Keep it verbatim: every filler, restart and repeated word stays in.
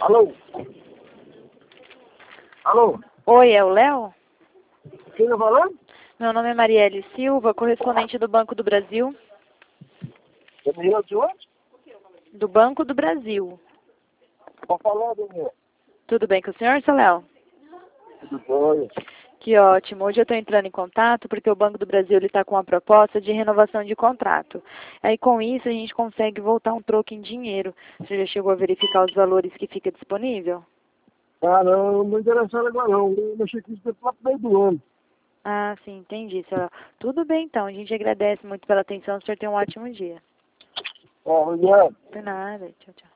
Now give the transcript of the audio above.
Alô? Alô? Oi, é o Léo? Quem tá falando? Meu nome é Marielle Silva, correspondente do Banco do Brasil. É Daniel de onde? Do Banco do Brasil. Pode falar, Daniel. Tudo bem com o senhor, seu Léo? Tudo bom? Que ótimo. Hoje eu estou entrando em contato porque o Banco do Brasil está com uma proposta de renovação de contrato. Aí com isso a gente consegue voltar um troco em dinheiro. Você já chegou a verificar os valores que fica disponível? Ah, não, não me interessado agora não. Eu mexi com isso lá pro meio do ano. Ah, sim, entendi, seu Léo. Tudo bem então, a gente agradece muito pela atenção, o senhor tem um ótimo dia. Ó, Daniel. Por nada, tchau, tchau.